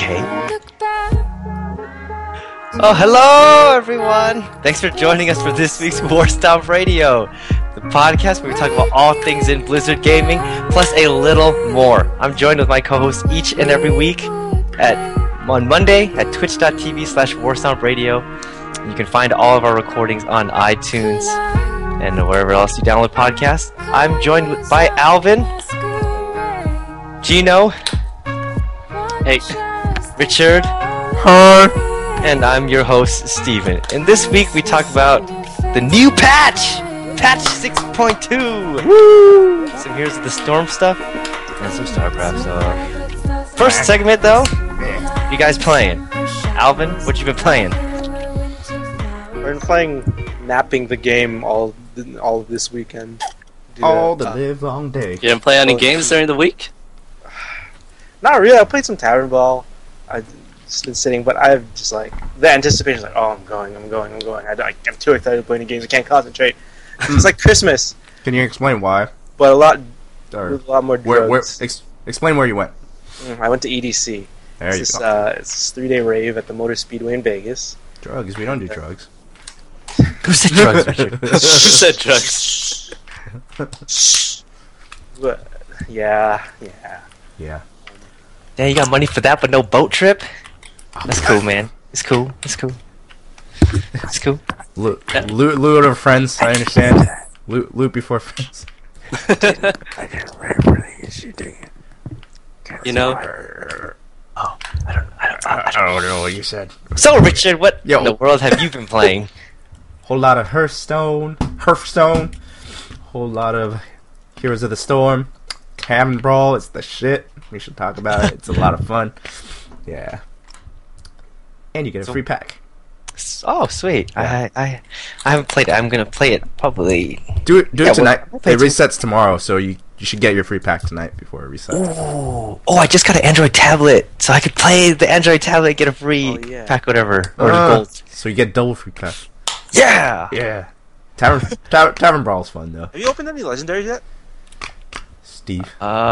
Okay. Oh, hello, everyone. Thanks for joining us for this week's War Stomp Radio, the podcast where we talk about all things in Blizzard gaming, plus a little more. I'm joined with my co-hosts each and every week on Monday at twitch.tv/WarStompRadio. You can find all of our recordings on iTunes and wherever else you download podcasts. I'm joined by Alvin, Gino, hey, Richard, and I'm your host, Steven. And this week we talk about the new patch! Patch 6.2! Woo! So here's the Storm stuff and some StarCraft stuff. First segment though, you guys playing? Alvin, what you been playing? We've been playing Mapping the Game all this weekend. All the live long day. You didn't play any games during the week? Not really. I played some Tavern Brawl. I've just been sitting, but I've just like the anticipation, like, oh, I'm going. I'm too excited to play any games. I can't concentrate. It's like Christmas, Can you explain why? but a lot more Where, drugs. explain where you went. I went to EDC. There you It's go. this 3-day rave at the Motor Speedway in Vegas. Drugs. We don't do drugs. Who said drugs, Richard? Who said drugs? But, yeah. Yeah. Yeah, you got money for that, but no boat trip? That's cool, man. It's cool. It's cool. Loot of friends. I understand. Loot before friends. You know, I I don't know what you said. don't. So, Richard, what Yo. in the world have you been playing? Whole lot of Hearthstone. Whole lot of Heroes of the Storm. Tavern Brawl. It's the shit. We should talk about it. It's a lot of fun. Yeah. And you get a free pack. Oh, sweet. Yeah. I haven't played it. I'm gonna play it probably. Do it Yeah, tonight. we'll play It resets tomorrow, so you should get your free pack tonight before it resets. Oh, I just got an Android tablet, so I could play the Android tablet, get a free pack, whatever, or gold. So you get double free pack. Yeah. Yeah. Tavern Brawl's fun though. Have you opened any legendaries yet? Steve.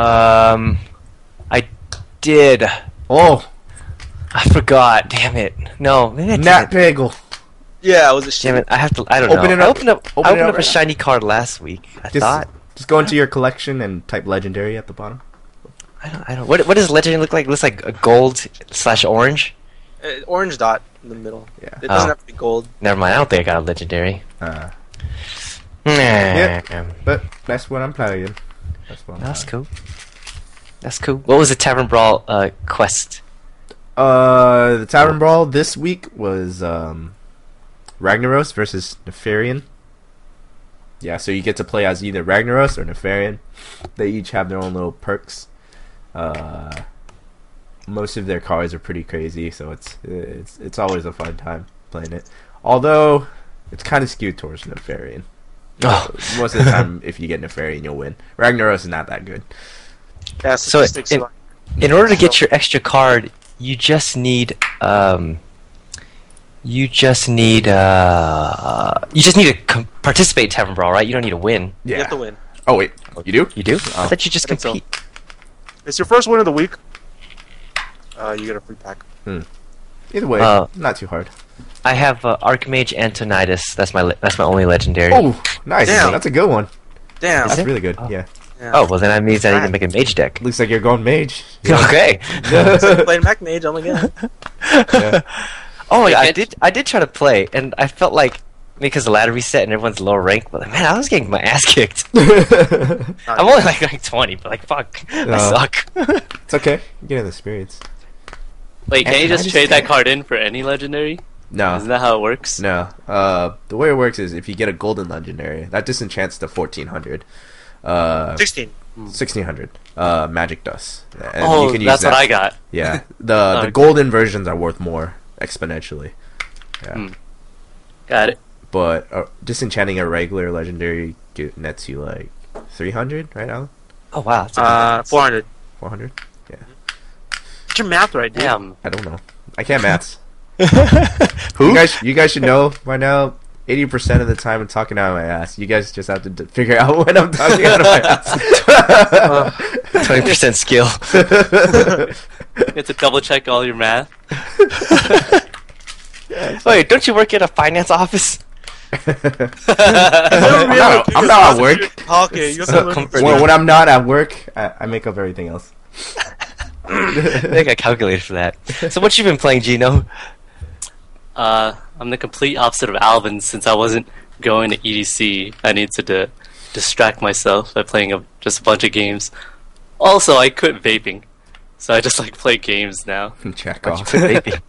I did. Oh, I forgot. Damn it. No, maybe I Nat didn't. Pagel. Yeah, was it Damn it. I have to. I don't Open know. it I up. opened up Open it up a right shiny card last week. I thought. Just go into your collection and type legendary at the bottom. I don't. What does legendary look like? It looks like a gold/orange. orange dot in the middle. Yeah. It doesn't Oh. have to be gold. Never mind. I don't think I got a legendary. Yeah. Nah. But that's what I'm playing. That's cool. That's cool. What was the Tavern Brawl quest? The Tavern Brawl this week was Ragnaros versus Nefarian. Yeah, so you get to play as either Ragnaros or Nefarian. They each have their own little perks. Most of their cards are pretty crazy, so it's always a fun time playing it. Although it's kind of skewed towards Nefarian. Oh. Most of the time, if you get Nefarian, you'll win. Ragnaros is not that good. Yeah, So statistics. in order to get your extra card, you just need to participate in Tavern Brawl, right? You don't need to win. Yeah. You have to win. Oh wait, you do? You do? Oh. I thought you just I think so. compete. It's your first win of the week. You get a free pack. Either way, not too hard. I have Archmage Antonidas. That's my only legendary. Oh, nice. Damn. That's a good one. Damn. That's it? really good. Oh. Yeah. Yeah. Oh, well then that means I need to make a mage deck. Looks like you're going mage. Okay. So playing Mac Mage, oh my god. Yeah. Oh, yeah, can't- I did try to play, and I felt like because the ladder reset and everyone's lower rank, but man, I was getting my ass kicked. I'm only like rank 20, but like fuck, I No. suck. It's okay. You get the experience. wait, can you And I just just- trade that card in for any legendary? No. Isn't that how it works? No. The way it works is if you get a golden legendary, that disenchants to 1400. 16. 1600. Magic dust. And Oh, you can use that's that. what I got. Yeah. The Okay. golden versions are worth more exponentially. Yeah. Hmm. Got it. But disenchanting a regular legendary nets you like 300, right, Alan? Oh wow, that's 400. 400? Get your math right, dude. Damn. I don't know. I can't maths. Who? You guys should know by now. 80% of the time I'm talking out of my ass. You guys just have to figure out when I'm talking out of my ass. 20% skill. You have to double check all your math. Wait, don't you work at a finance office? I'm not at work. Okay, you're So comforting. When I'm not at work, I make up everything else. I think I calculated for that. So what you been playing, Gino? I'm the complete opposite of Alvin. Since I wasn't going to EDC, I needed to distract myself by playing just a bunch of games. Also, I quit vaping, so I just like play games now. Check Why'd you off. quit vaping?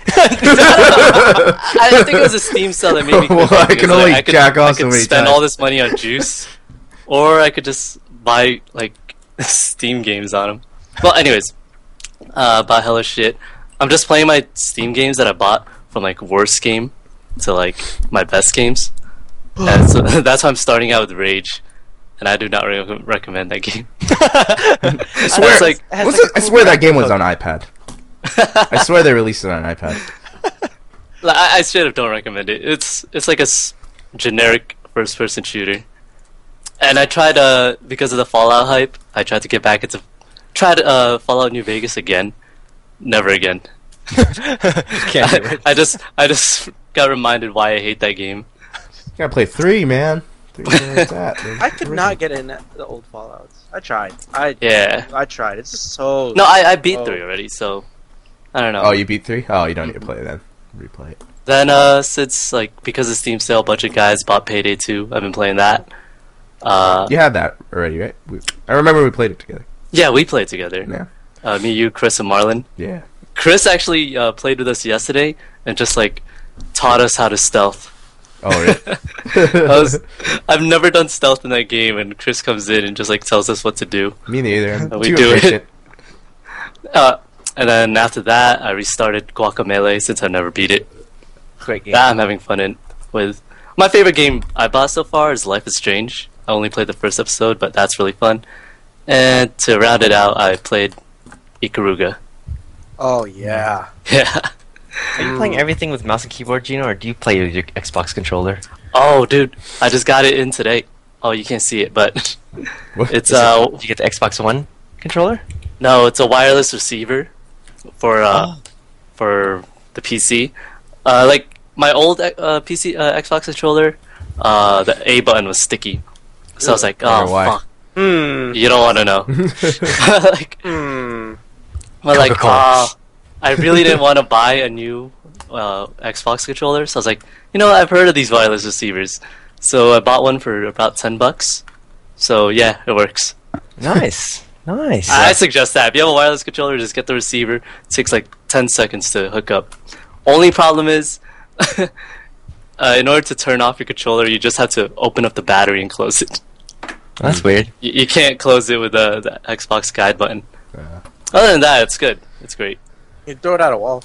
I think it was a Steam sale that made me quit Well, I vaping. can It was only like, jack off I so could many spend times. all this money on juice, or I could just buy like Steam games on them. Well, anyways, bought hella shit. I'm just playing my Steam games that I bought from like worst game to like my best games, and so that's why I'm starting out with Rage, and I do not recommend that game. I swear, It's like- I swear that game was on iPad. I swear they released it on iPad. Like, I straight up don't recommend it. It's like a generic first-person shooter, and I tried because of the Fallout hype. I tried to get back into Fallout New Vegas again. Never again. Can't do it. I just got reminded why I hate that game. You gotta play 3, man. 3 where it's at, man. I could not get in the old Fallouts. I tried. Yeah. I tried. It's just so. No, I beat Oh. 3 already, so I don't know. Oh, you beat 3? Oh, you don't need to play it then. Replay it. Then since like because of Steam sale, a bunch of guys bought Payday 2. I've been playing that. You had that already, right? I remember we played it together. Yeah, we played together. Yeah. Me, you, Chris, and Marlon. Yeah. Chris actually played with us yesterday and just like taught us how to stealth. Oh, really? I've never done stealth in that game, and Chris comes in and just like tells us what to do. Me neither. I'm We too do it. impatient. And then after that, I restarted Guacamelee since I never beat it. Great game. That I'm having fun with. My favorite game I bought so far is Life is Strange. I only played the first episode, but that's really fun. And to round it out, I played Ikaruga. Oh yeah. Yeah. Are you playing everything with mouse and keyboard, Gino, or do you play with your Xbox controller? Oh, dude, I just got it in today. Oh, you can't see it, but What? it's Did you get the Xbox One controller? no, it's a wireless receiver for the PC. Like my old PC Xbox controller, the A button was sticky, so I was like, Wonder oh why. fuck, Hmm. you don't want to know. Like, Hmm. but like, Coca-Cola. I really didn't want to buy a new Xbox controller, so I was like, you know, I've heard of these wireless receivers, so I bought one for about $10. So yeah, it works. Nice. Nice. I suggest that if you have a wireless controller, just get the receiver. It takes like 10 seconds to hook up. Only problem is, in order to turn off your controller, you just have to open up the battery and close it. That's weird. You can't close it with the Xbox guide button. Yeah. Other than that, it's good. It's great. You throw it at a wall.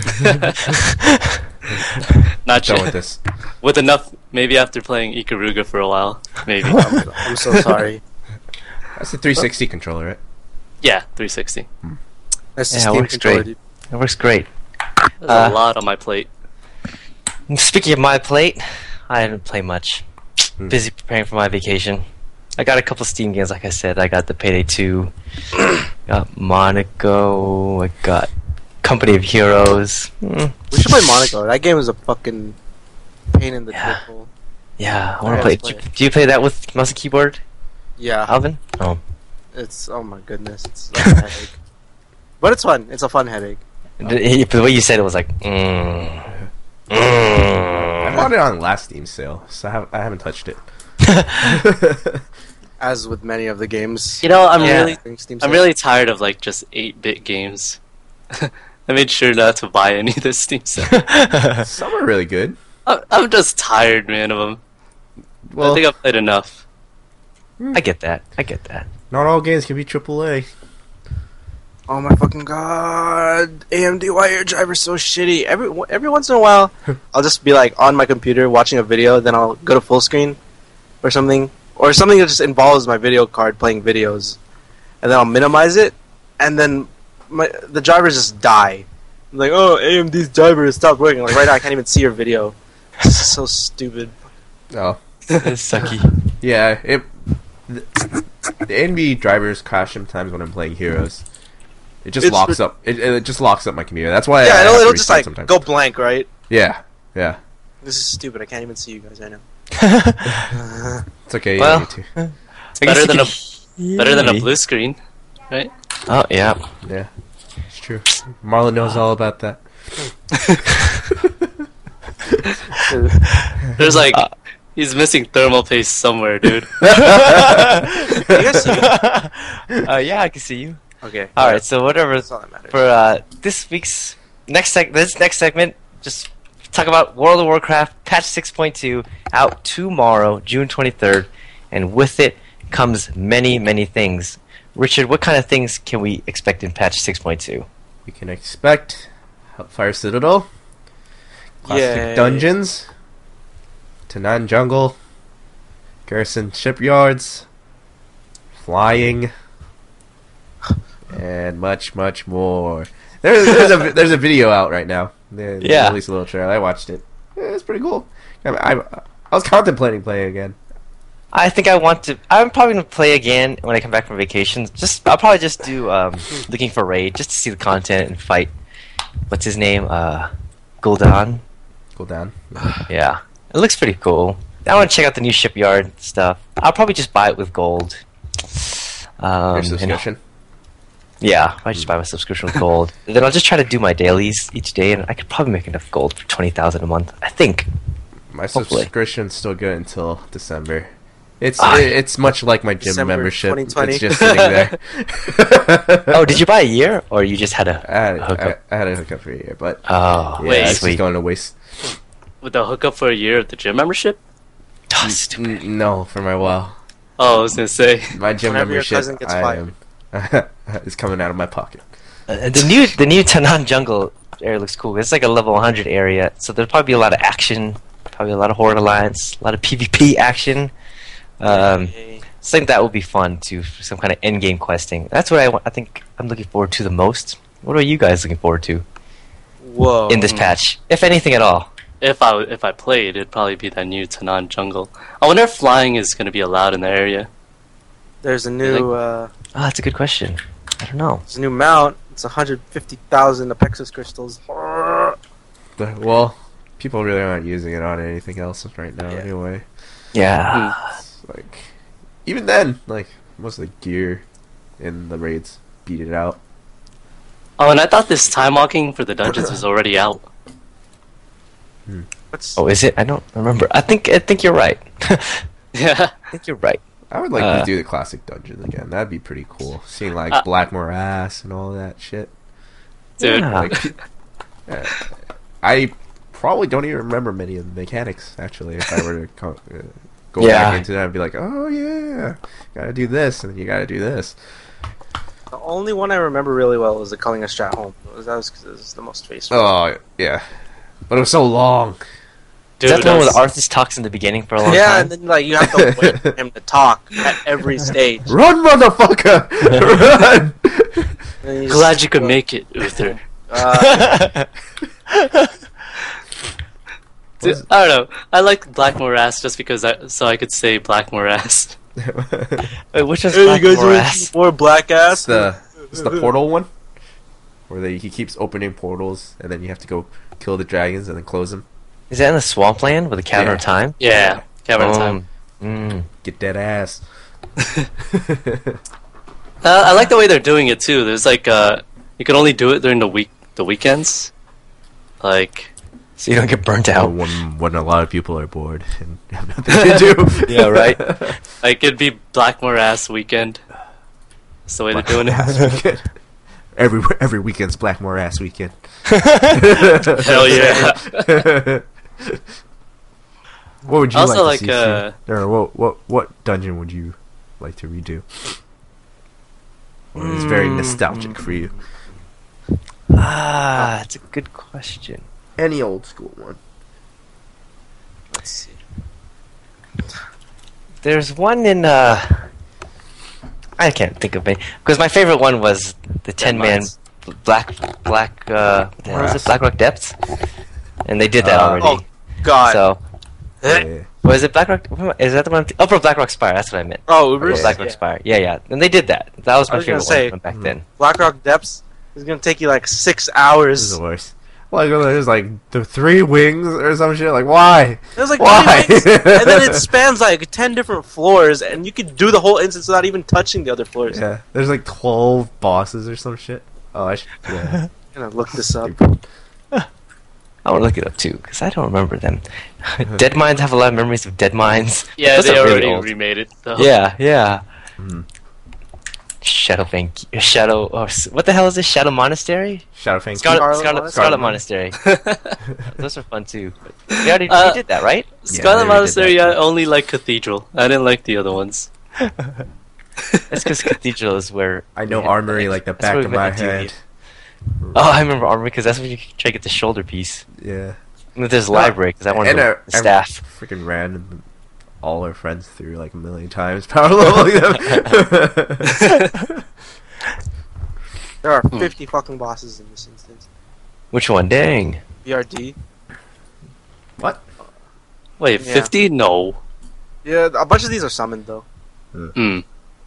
Not Done sure. with this. With enough, maybe after playing Ikaruga for a while, maybe. I'm so sorry. That's the 360 controller, right? Yeah, 360. That's Yeah, just it Steam works controller, great. dude. It works great. There's Uh, a lot on my plate. Speaking of my plate, I didn't play much. Hmm. Busy preparing for my vacation. I got a couple Steam games, like I said. I got the Payday 2, got Monaco, I got Company of Heroes. We should play Monaco. That game is a fucking pain in the Yeah. dick hole. Yeah, I want Yeah, to play. let's play it. Do you play that with mouse and keyboard, Yeah. Alvin? Oh. It's oh my goodness. It's like a headache. But it's fun. It's a fun headache. The way you said it was like, I mm. bought it on last Steam sale, so I haven't touched it. As with many of the games. You know, I'm Yeah. I'm really tired of like just 8-bit games. I made sure not to buy any of this Steam stuff. Some are really good. I'm just tired, man, of them. Well, I think I've played enough. I get that. I get that. not all games can be AAA. Oh my fucking god! AMD wire driver's so shitty. Every once in a while, I'll just be like on my computer watching a video, then I'll go to full screen, or something that just involves my video card playing videos, and then I'll minimize it, and then the drivers just die. I'm like, oh, AMD's driver has stopped working. Like right now, I can't even see your video. This is so stupid. Oh, It's sucky. yeah. The enemy drivers crash sometimes when I'm playing Heroes. It just It's locks up. It just locks up my computer. That's why. I Yeah, have it'll to just restart like sometimes. go blank, right? Yeah, yeah. This is stupid. I can't even see you guys. I know. It's okay. Well, You don't need to. Better than better than a me. blue screen, right? Oh yeah. Yeah, it's true. Marlon knows all about that. There's like he's missing thermal paste somewhere, dude. You guys see me? Yeah, I can see you. Okay. All right, so whatever. That's all that matters. For this week's next segment, just talk about World of Warcraft patch 6.2 out tomorrow, June 23rd, and with it comes many things. Richard, what kind of things can we expect in patch 6.2? We can expect Hellfire Citadel, classic Yay. dungeons, Tanan Jungle, Garrison Shipyards, flying, and much more. There's a video out right now. They Yeah. released a little trailer. I watched it. It's pretty cool. I was contemplating playing again. I think I want to. I'm probably gonna play again when I come back from vacation. I'll probably just do looking for raid just to see the content and fight. What's his name? Gul'dan. Go down. Yeah, it looks pretty cool. I want to check out the new shipyard stuff. I'll probably just buy it with gold. Your And- subscription. yeah, I just buy my subscription with gold. Then I'll just try to do my dailies each day, and I could probably make enough gold for 20,000 a month. I think. My Hopefully. subscription's still good until December. Ah. It's much like my gym December membership. 2020. It's just sitting there. Oh, did you buy a year, or you just had a hookup? I had a hookup for a year, but Oh, yeah, Wait, it's just sweet. going to waste. With the hookup for a year of the gym membership? Oh, stupid. No, for my WoW. Oh, I was gonna say. My gym Whenever your membership cousin gets fired. Uh, is coming out of my pocket. The new Tanan Jungle area looks cool. It's like a level 100 area, so there'll probably be a lot of action, probably a lot of Horde Alliance, a lot of PvP action. Yay. So I think that will be fun too, for some kind of end game questing. That's what I think I'm looking forward to the most. What are you guys looking forward to Whoa. in this patch, if anything at all? If I played, it'd probably be that new Tanan jungle. I wonder if flying is gonna be allowed in the area. There's a new Oh, that's a good question. I don't know. there's a new mount. It's 150,000 Apexis crystals. Well, people really aren't using it on anything else right now, Yeah. anyway. Yeah. It's like, even then, like most of the gear in the raids beat it out. Oh, and I thought this time walking for the dungeons was already out. What's Oh, is it? I don't remember. I think you're right. Yeah. I think you're right. I would like to do the classic dungeons again. That'd be pretty cool. Seeing like Black Morass and all that shit. Dude. Yeah. Like, I probably don't even remember many of the mechanics. Actually, if I were to go Yeah. back into that and be like, oh yeah, gotta do this and then you gotta do this. the only one I remember really well was the Culling a Strat Home. That was because it was the most faithful. Oh yeah, but it was so long. Is that Dude, the one where the that's- Arthas talks in the beginning for a long Yeah, time? and then like you have to wait for him to talk at every stage. Run, motherfucker! Run! And you Glad just- you could make it, Uther. Dude, I don't know. I like Black Morass just because so I could say Black Morass. Wait, which one's Hey, Black you guys Morass? are more black ass. It's the portal one, where he keeps opening portals, and then you have to go kill the dragons and then close them. Is that in the Swampland with the Cavern of Yeah. Time? Yeah, Cavern of Time. Get that ass. I like the way they're doing it too. There's like you can only do it during the weekends. Like So you don't get burnt out. When a lot of people are bored and have nothing to do. Yeah, right. like it'd be Black Morass weekend. That's the way they're doing it. Every weekend's Blackmore ass weekend. Hell yeah. What would you Also, like to like, see? Or what dungeon would you like to redo? Or is very nostalgic for you? That's a good question. Any old school one. Let's see. There's one in I can't think of it because my favorite one was the 10-man Black what was it? Black Rock Depths, and they did that already. Oh God. So Yeah. Was it Blackrock? Is that the one? Oh, for Blackrock Spire. That's what I meant. Oh, For Uber's. Blackrock Yeah. Spire. Yeah. And they did that. That was I my was gonna favorite say, one from back then. BlackRock Depths is gonna take you like 6 This is hours. the worst. Like there's like the 3 wings or some shit. Like why? There's like Why? 20 wings, and then it spans like 10 different floors, and you could do the whole instance without even touching the other floors. Yeah, there's like 12 bosses or some shit. Oh, I should. Yeah. I'm gonna look this up. I want to look it up too because I don't remember them. Dead Mines have a lot of memories of Dead Mines. Yeah, Those they are really already old. remade it. Though. Yeah. Mhm. Shadow. Oh, what the hell is this? Shadow Monastery? Shadowfang. Scarlet Monastery. Those are fun too. They already they did that, right? Scarlet they redid Monastery, that I only like Cathedral. I didn't like the other ones. That's because Cathedral is where I know we had Armory like the that's back where we of met my the TV. head. Oh, I remember Armory because that's when you try to get the shoulder piece. Yeah. And then there's Library because I wanted And the staff. Freaking ran all our friends through like a million times, power leveling them. There are 50 fucking bosses in this instance. Which one? Dang. BRD. What? Wait, Yeah. 50? No. Yeah, a bunch of these are summoned though. Hmm.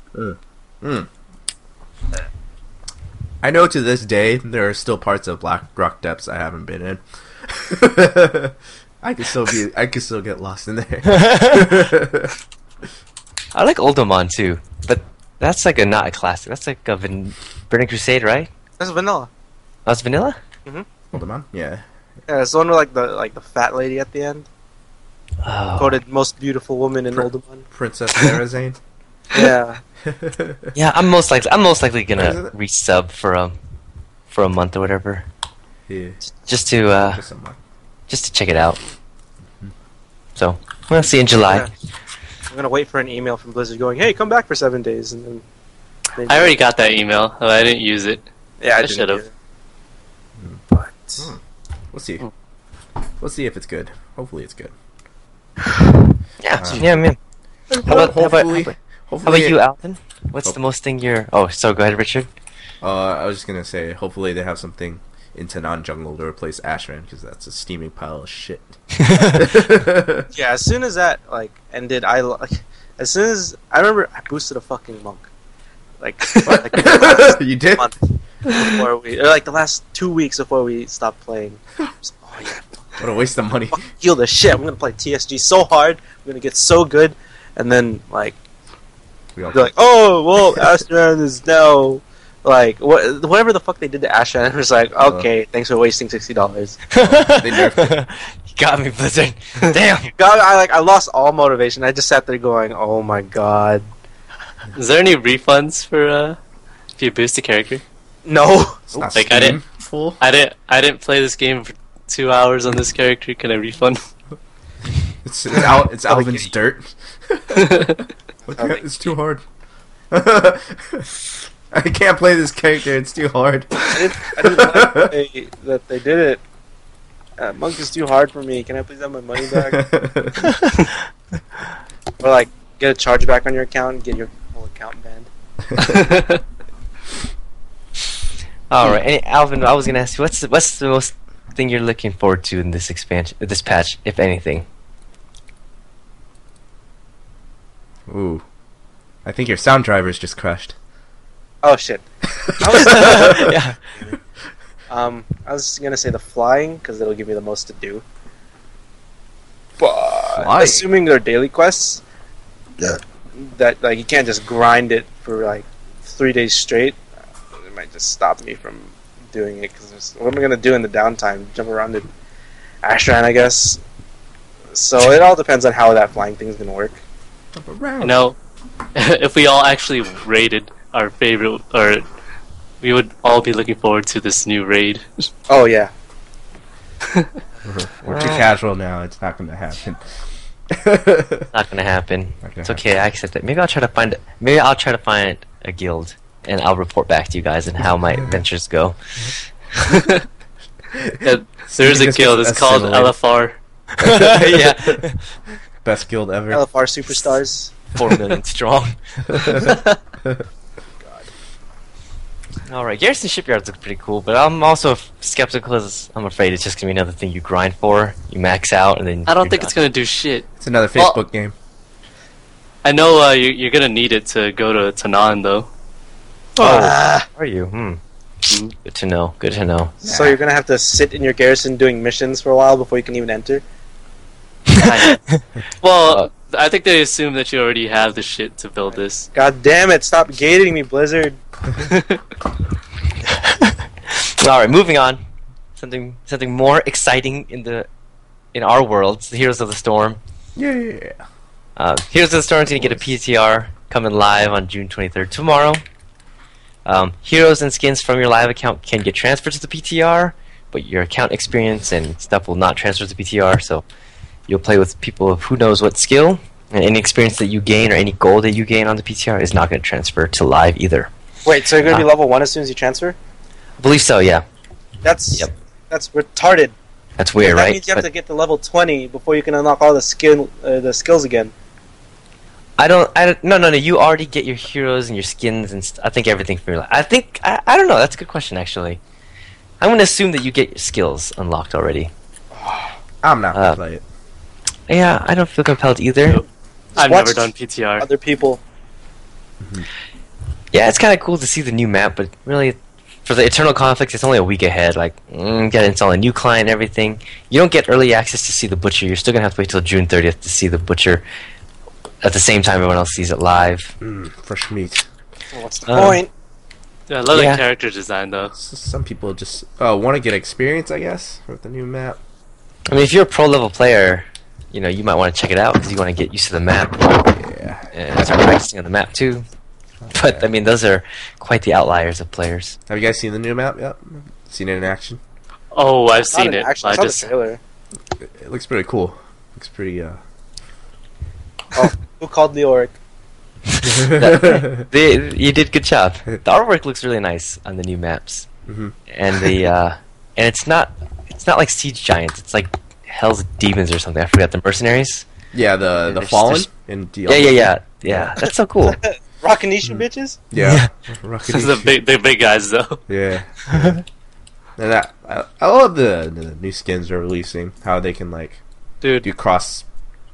I know to this day there are still parts of Blackrock Depths I haven't been in. I could still get lost in there. I like Oldemon too, but that's like not a classic. That's like a Burning Crusade, right? That's vanilla. That's vanilla. Hold on, yeah. Yeah, it's the one with like the fat lady at the end. Oh. Quoted most beautiful woman in Pr- Oldemon. Princess Therazane. Yeah. Yeah, I'm most likely Isn't gonna it? resub for a month or whatever, Yeah. just to Just someone. check it out. So we'll see in July. Yeah. I'm gonna wait for an email from Blizzard going, "Hey, come back for 7 days," and then. I already got that email. Oh, I didn't use it. Yeah, I didn't should've. either. But We'll see. We'll see if it's good. Hopefully it's good. Yeah, man. How about hopefully, how about you, Alvin? What's the most thing you're? Oh, so go ahead, Richard. I was just gonna say, hopefully they have something in Tanan Jungle to replace Ashran, because that's a steaming pile of shit. yeah, as soon as that like ended, as soon as I remember, I boosted a fucking monk. Like the last You did? month before or like the last 2 weeks before we stopped playing. So, oh yeah, What a waste of money. fucking heal the shit. I'm gonna play TSG so hard. I'm gonna get so good, and then like We all they're like, oh well, Ashran is now like whatever the fuck they did to Ashran. Was like, okay, thanks for wasting $60. They nerfed it. You got me, Blizzard. Damn. God, I lost all motivation. I just sat there going, oh my god, Is there any refunds for if you boost a character? no. It's not Like, I Steam didn't- full. I didn't play this game for 2 hours on this character. Can I refund? It's Alvin's dirt. It's too hard. I can't play this character. It's too hard. I didn't like that they did it. Monk is too hard for me. Can I please have my money back? Or like get a chargeback on your account and get your whole account banned. All right, and Alvin. I was gonna ask you, what's the most thing you're looking forward to in this expansion, this patch, if anything? Ooh, I think your sound driver's just crashed. Oh shit. Yeah. I was gonna say the flying because it'll give me the most to do. But Flying? assuming they're daily quests, that like you can't just grind it for like 3 days straight. It might just stop me from doing it because what am I gonna do in the downtime? Jump around in Ashran, I guess. So it all depends on how that flying thing's gonna work. Jump around. You know, if we all actually rated our favorite, or we would all be looking forward to this new raid. Oh yeah. We're too casual now. It's not going to happen. Not gonna happen. Not gonna It's okay. I accept it. Maybe I'll try to find a guild, and I'll report back to you guys and how my adventures go. Yeah, there's a just guild. get It's called assimilated. LFR. Yeah, Best guild ever. LFR superstars. 4 million strong. All right, Garrison Shipyards looks pretty cool, but I'm also skeptical because I'm afraid it's just gonna be another thing you grind for. You max out, and then I don't think it's gonna do shit. It's another Well- Facebook game. I know you're gonna need it to go to Tanan though. Oh, are you? Good to know. Good to know. So you're gonna have to sit in your garrison doing missions for a while before you can even enter. Well, I think they assume that you already have the shit to build this. God damn it! Stop gating me, Blizzard. All right, moving on. Something more exciting in our worlds. The Heroes of the Storm. Yeah. Heroes of the Storm is going to get a PTR coming live on June 23rd tomorrow. Heroes and skins from your live account can get transferred to the PTR, but your account experience and stuff will not transfer to the PTR. So you'll play with people of who knows what skill, and any experience that you gain or any gold that you gain on the PTR is not going to transfer to live either. Wait, so you're gonna be level 1 as soon as you transfer? I believe so. Yeah, That's Yep. that's retarded. that's weird, that right? means you have But to get to level 20 before you can unlock all the skills again. No. You already get your heroes and your skins and I think everything from your life. I don't know. That's a good question, actually. I'm going to assume that you get your skills unlocked already. I'm not gonna play it. Yeah, I don't feel compelled either. I've watch never done PTR. Other people. Yeah, it's kind of cool to see the new map, but really, for the Eternal Conflicts, it's only a week ahead. Like, you gotta install a new client and everything. You don't get early access to see the Butcher. You're still gonna have to wait till June 30th to see the Butcher at the same time everyone else sees it live. Fresh meat. Well, what's the point? Yeah, I love Yeah. the character design though. Some people just want to get experience, I guess, with the new map. I mean, if you're a pro-level player, you might want to check it out because you want to get used to the map Yeah. and start practicing on the map too. But, I mean, those are quite the outliers of players. Have you guys seen the new map yet? Seen it in action? Oh, I've Not seen in it. action, I I saw just the trailer. It looks pretty cool. Looks pretty. Who called the Oric? You did good job. The artwork looks really nice on the new maps, Mhm. and and it's not like Siege Giants. It's like Hell's Demons or something. I forgot the mercenaries. Yeah, the There's- Fallen there's- in Diablo. Yeah. That's so cool. Rockanisha bitches? Yeah. this is the big guys though. Yeah. And I love the new skins they're releasing. How they can Dude, do cross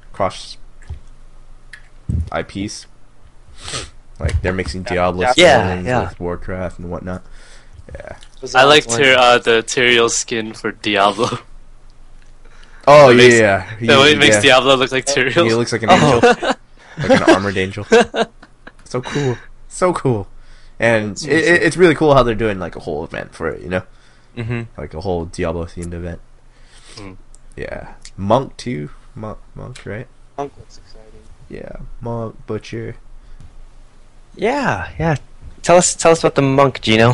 IPs. Like they're mixing Diablo Yeah, skins yeah. with Warcraft and whatnot. Yeah. I like one. the Tyrael skin for Diablo. Oh It makes- yeah. It makes yeah. Diablo look like He Tyrael. looks like an angel, like an armored angel. So cool, so cool, and it's really cool how they're doing like a whole event for it. Mm-hmm. Like a whole Diablo themed event. Mm. Yeah, Monk too. Monk, right? Monk looks exciting. Yeah, Monk, Butcher. Yeah. Tell us about the monk, Gino.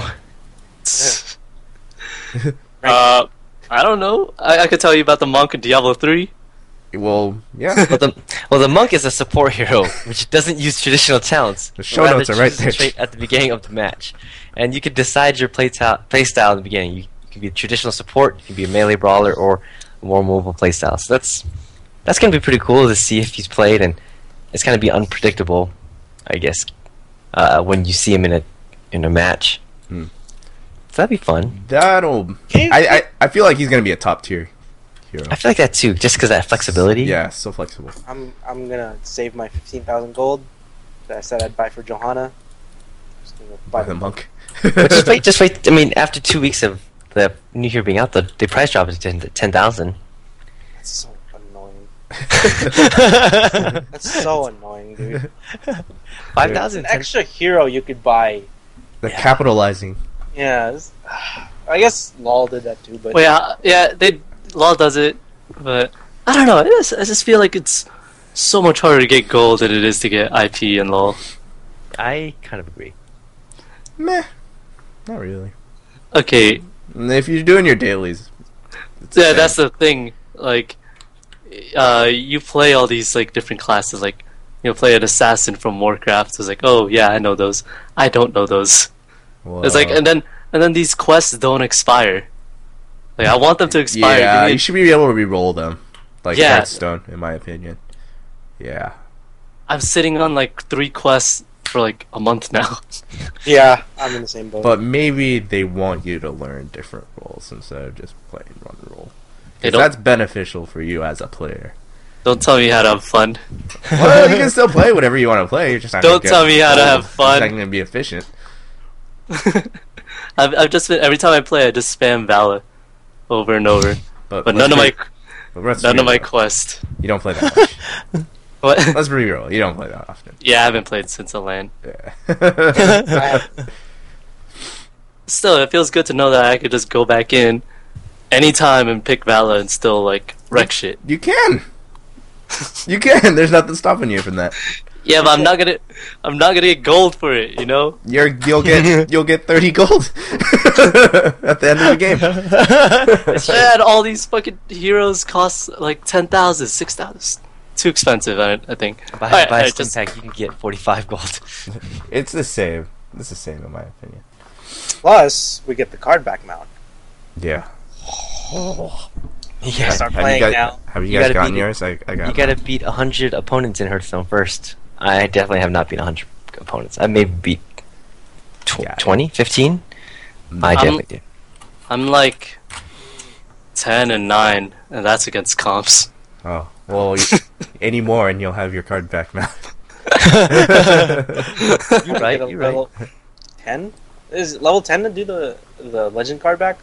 I don't know. I could tell you about the monk in Diablo 3. Well, yeah. Well, the monk is a support hero, which doesn't use traditional talents. The show Rather notes are right chooses a there. trait at the beginning of the match, and you can decide your play style in the beginning. You can be a traditional support, you can be a melee brawler, or a more mobile play style. So that's gonna be pretty cool to see if he's played, and it's gonna be unpredictable, I guess, when you see him in a match. Hmm. So that'd be fun. That'll. I feel like he's gonna be a top tier hero. I feel like that too, just because that flexibility. Yeah, so flexible. I'm gonna save my 15,000 gold that I said I'd buy for Johanna. Just gonna By buy the monk. But just wait. I mean, after 2 weeks of the new hero being out, the price drop is to 10,000. That's so annoying. That's so annoying, dude. 5,000. An extra hero you could buy. The capitalizing. Yeah, I guess LOL did that too, but Well, yeah, LoL does it, but I don't know. I just feel like it's so much harder to get gold than it is to get IP in LoL. I kind of agree. Meh. Not really. Okay, If you're doing your dailies. it's yeah, okay. that's the thing. Like, you play all these like different classes. Like, play an assassin from Warcraft. It's like, oh yeah, I know those. I don't know those. It's like, and then these quests don't expire. Like, I want them to expire. Yeah, Give me you should be able to re-roll them. Like Yeah. Hearthstone, in my opinion. Yeah. I'm sitting on like 3 quests for like a month now. Yeah, I'm in the same boat. But maybe they want you to learn different roles instead of just playing one role. Hey, 'Cause that's beneficial for you as a player. Don't tell me how to have fun. Well, you can still play whatever you want to play. You're just not Don't gonna tell me how to gold. have You're fun. not going to be efficient. I've just been, every time I play, I just spam Vala over and over. But let's none of be- my but let's none be of my real. quest. You don't play that much. What? Let's be real. You don't play that often. Yeah, I haven't played since a LAN. Yeah. Still, it feels good to know that I could just go back in anytime and pick Vala and still like wreck shit. You can. You can. There's nothing stopping you from that. Yeah, but I'm not gonna get gold for it, you know? You'll get 30 gold at the end of the game. Man, all these fucking heroes cost like 10,000, 6,000. Too expensive, I think. Buy Alright, a alright, Steam just- pack, you can get 45 gold. It's the same. It's the same in my opinion. Plus, we get the card back mount. Yeah. Yeah. Start Have playing you guys, now. Have you You guys gotta gotten beat- yours? I got. You gotta beat 100 opponents in Hearthstone first. I definitely have not beat 100 opponents. I maybe beat Yeah. 20, 15? I definitely did. I'm like 10 and 9, and that's against comps. Oh well, any more and you'll have your card back now. You're right, Get a you're right. level 10? Is level 10 to do the legend card back?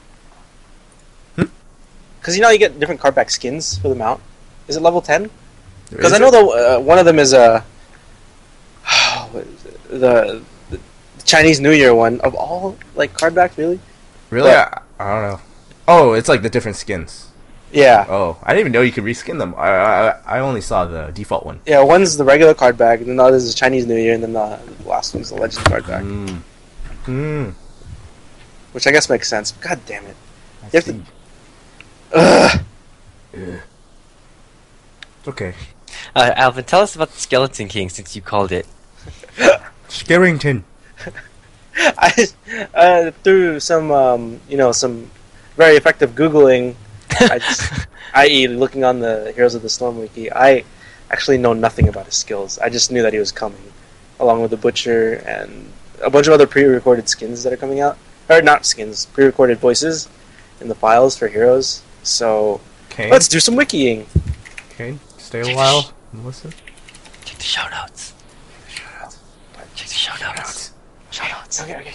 Because you know you get different card back skins for the mount. Is it level 10? Because I know one of them is what is it? The Chinese New Year one of all like card backs, really? Really, I don't know. Oh, it's like the different skins. Yeah, Oh, I didn't even know you could reskin them. I only saw the default one. yeah. One's the regular card back, and then the other is the Chinese New Year, and then the last one's the legend card back, which I guess makes sense. God damn it! You have to- Ugh. It's okay. Alvin, tell us about the Skeleton King since you called it. Scarrington. I through some some very effective googling, i.e. looking on the Heroes of the Storm wiki, I actually know nothing about his skills. I just knew that he was coming, along with the Butcher and a bunch of other pre-recorded skins that are coming out, or not skins, pre-recorded voices in the files for heroes. So Kane. let's do some wikiing. Kane, stay a while and listen. Check the show notes. Check the show notes. Show notes. Okay.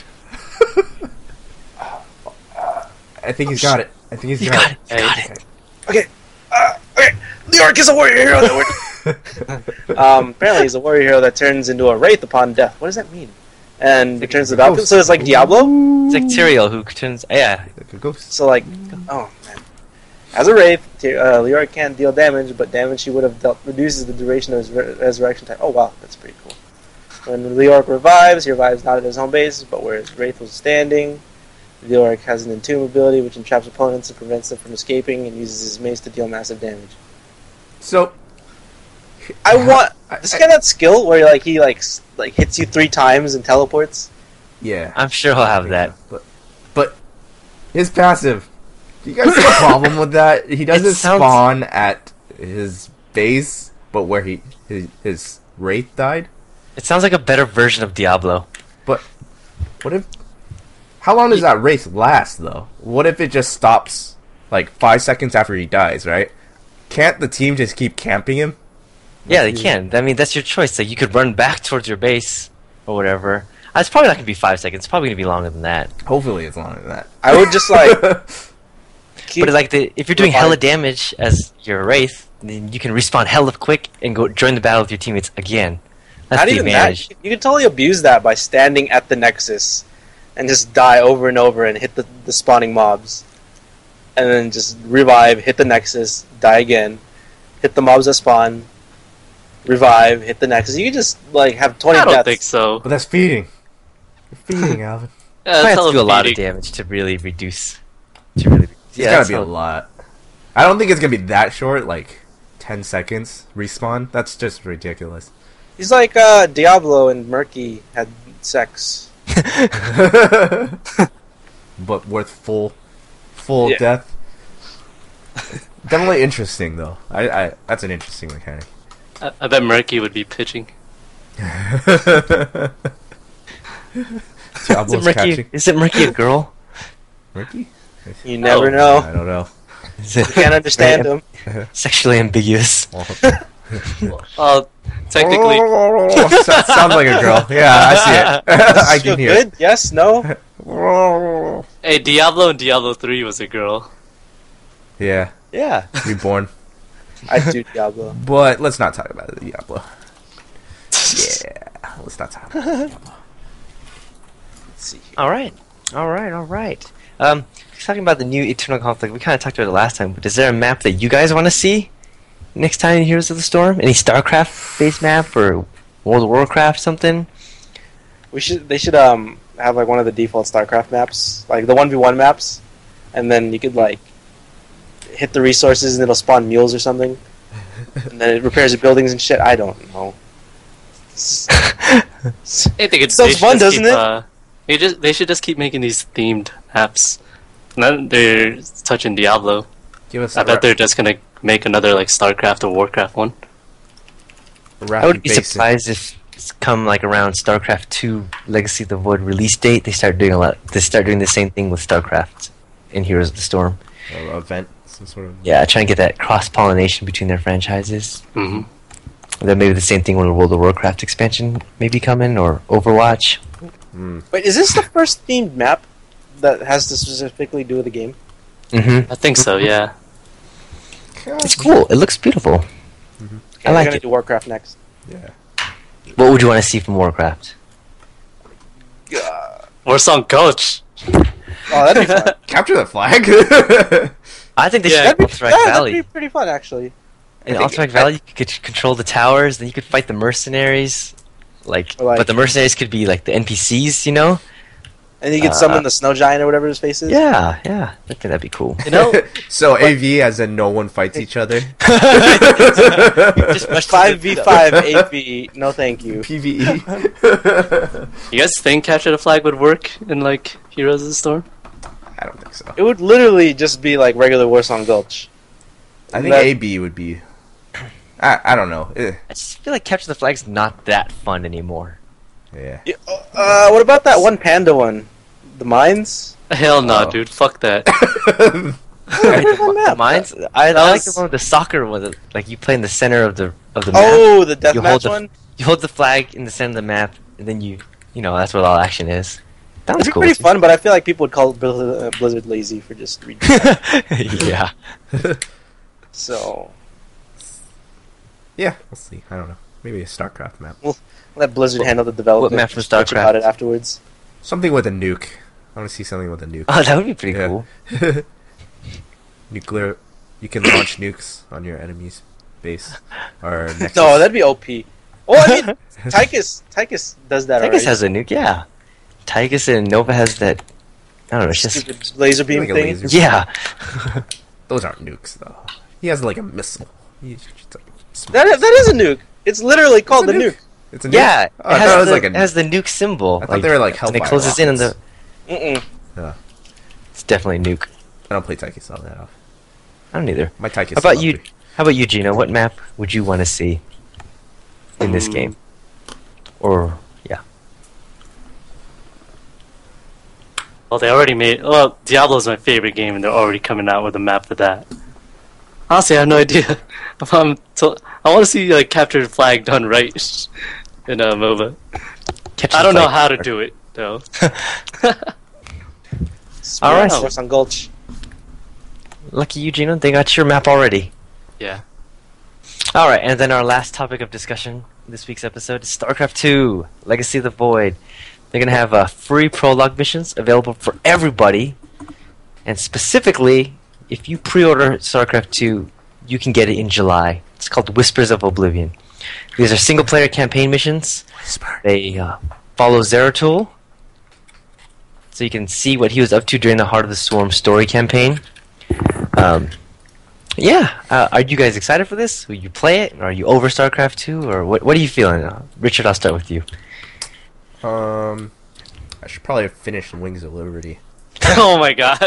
I think he's got it. I think he's You got got it. You got it. Okay. New York is a warrior hero apparently he's a warrior hero that turns into a wraith upon death. What does that mean? And returns to the battlefield. So it's like Diablo. It's like Tyrael who turns. Yeah. Like a ghost. So like, oh man, as a wraith, Leoric can't deal damage, but damage he would have dealt reduces the duration of his resurrection time. Oh wow, that's pretty cool. When Leoric revives, he revives not at his home base, but where his wraith was standing. Leoric has an entomb ability which entraps opponents and prevents them from escaping, and uses his mace to deal massive damage. So, I want this guy that skill where he hits you 3 times and teleports. yeah. I'm sure he'll have that. But his passive. Do you guys see a problem with that? He doesn't sounds- spawn at his base, but where his wraith died. It sounds like a better version of Diablo. But what if? How long does that wraith last, though? What if it just stops like 5 seconds after he dies? Right? Can't the team just keep camping him? Yeah, they can. I mean, that's your choice. Like, you could run back towards your base or whatever. It's probably not going to be 5 seconds. It's probably going to be longer than that. Hopefully, it's longer than that. I would just keep But like, if you're doing Revive. hella damage as your wraith, then you can respawn hella quick and go join the battle with your teammates again. That's not the even advantage. that. You can totally abuse that by standing at the Nexus and just die over and over and hit the spawning mobs, and then just revive, hit the Nexus, die again, hit the mobs that spawn, revive, hit the Nexus. You can just have 20 I don't deaths. think so. But that's feeding. You're feeding, Alvin. You might have to do a lot of feeding. damage to really reduce. To really, It's yeah, gotta that's be a how- lot. I don't think it's gonna be that short, like 10 seconds respawn. That's just ridiculous. He's like Diablo and Murky had sex. But worth full Yeah. death. Definitely interesting though. I that's an interesting mechanic. I bet Murky would be pitching. Diablo's catching. Isn't Murky a girl? Murky? You never I know. don't know. Is it You can't understand him. sexually ambiguous? Technically, Sounds like a girl. Yeah, I see it. I can hear Good? Yes? No? it. hey, Diablo and Diablo 3 was a girl. Yeah, Yeah. reborn. I do Diablo. But let's not talk about Diablo. Yeah, let's not talk about Diablo. Let's see here. All right. Talking about the new Eternal Conflict, we kind of talked about it last time, but is there a map that you guys want to see next time in Heroes of the Storm? Any StarCraft-based map or World of Warcraft something? They should have like one of the default StarCraft maps, like the 1v1 maps, and then you could like hit the resources and it'll spawn mules or something, and then it repairs the buildings and shit. I don't know. I think it's Sounds fun, doesn't it? They should just keep making these themed apps. Now that they're touching Diablo, Give us I bet they're just gonna make another like StarCraft or Warcraft one. I would be surprised if it's come like around StarCraft 2 Legacy of the Void release date, they start doing the same thing with StarCraft in Heroes of the Storm. event, some sort of. Yeah, trying to get that cross-pollination between their franchises. Mm-hmm. And then maybe the same thing with the World of Warcraft expansion maybe coming, or Overwatch. Wait, is this the first themed map that has to specifically do with the game? Mm-hmm. I think so. Yeah. It's cool. It looks beautiful. Okay, I like we're gonna it. do Warcraft next. Yeah. What would you want to see from Warcraft? Warsong Gulch. Oh, that'd be fun. Capture the flag. I think they Yeah. should That'd be, Alterac that'd Valley. be pretty fun, actually. In Alterac Valley, you could control the towers, then you could fight the mercenaries. But the mercenaries could be like the NPCs, you know? And you could summon the snow giant or whatever his face is. Yeah. I think that'd be cool. You know, So AV, as in no one fights each other. Just rush to the- 5v5 AV. No, thank you. PVE. you guys think Capture the Flag would work in like Heroes of the Storm? I don't think so. It would literally just be like regular Warsong Gulch. I think That- AB would be. I don't know. I just feel like Capture the Flag's not that fun anymore. Yeah. Yeah, what about that one panda one? The mines? Hell no, Oh. dude. Fuck that. The mines? I like the was- one with the soccer one. Like you play in the center of the map. Oh, the You hold deathmatch the- one? You hold the flag in the center of the map, and then you know, that's what all action is. That was That'd be cool. pretty fun, but I feel like people would call Blizzard lazy for just reading that. Yeah. So, Yeah, we'll see. I don't know. Maybe a StarCraft map. let Blizzard handle the development. map from just bitch StarCraft? about it afterwards. Something with a nuke. I want to see something with a nuke. Oh, that would be pretty Yeah. cool. Nuclear. You can launch nukes on your enemy's base. Or Nexus. No, that'd be OP. Well, I mean, Tychus does that Tychus already. has a nuke, yeah. Tychus and Nova has that. I don't know. It's just Stupid laser beam Like a thing. laser. yeah. Those aren't nukes, though. He has like a missile. He's just, like, That is a nuke. It's literally called the It's a nuke. It's a nuke? Yeah, Oh, I thought it was like a. it has the nuke symbol. I thought they were like and it Hellfire closes in on the. Mm-mm. It's definitely nuke. I don't play Tychus all that often. I don't either. My Tychus. How about is you? lovely. How about you, Gino? What map would you want to see in this game? Or yeah, Well, they already made. Well, Diablo's my favorite game, and they're already coming out with a map for that. Honestly, I have no idea. I want to see like Capture the Flag done right in MOBA. Capture I the don't know Flag. how to do it though. All right. Warsong Gulch. Lucky you, Gino. They got your map already. Yeah. All right, and then our last topic of discussion this week's episode is StarCraft 2: Legacy of the Void. They're gonna have free prologue missions available for everybody, and specifically, if you pre-order StarCraft 2, you can get it in July. It's called Whispers of Oblivion. These are single-player campaign missions. Whisper. They follow Zeratul, so you can see what he was up to during the Heart of the Swarm story campaign. Are you guys excited for this? Will you play it? Are you over StarCraft 2? Or what are you feeling? Richard, I'll start with you. I should probably have finished Wings of Liberty. Oh my god.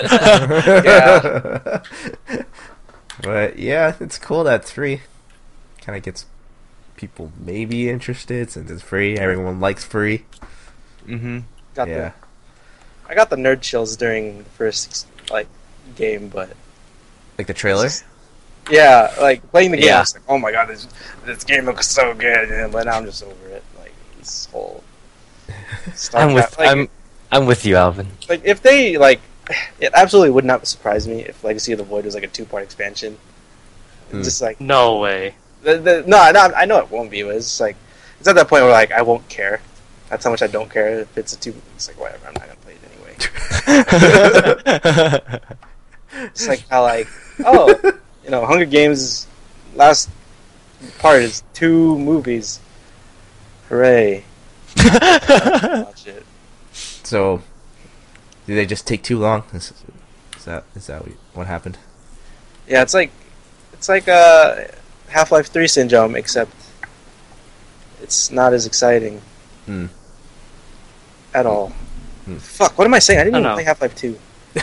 But yeah, it's cool that 3 kind of gets people may be interested since it's free. Everyone likes free. Mm-hmm. I got the nerd chills during the first game, but Like the trailer? yeah, like playing the game, Yeah. I was like, oh my god, this game looks so good. But now I'm just over it. Like this whole. I'm with you, Alvin. Like if they it absolutely would not surprise me if Legacy of the Void was like a 2-part expansion. Just like No way. no, I know it won't be, but it's just like it's at that point where like I won't care. That's how much I don't care if it's a 2. It's like whatever, I'm not gonna play it anyway. It's like how Hunger Games' last part is 2 movies. Hooray! Watch it. So, did they just take too long? Is that what happened? Yeah, it's like Half-Life 3 syndrome, except it's not as exciting at all. Fuck, what am I saying? I didn't I even know. play Half-Life 2.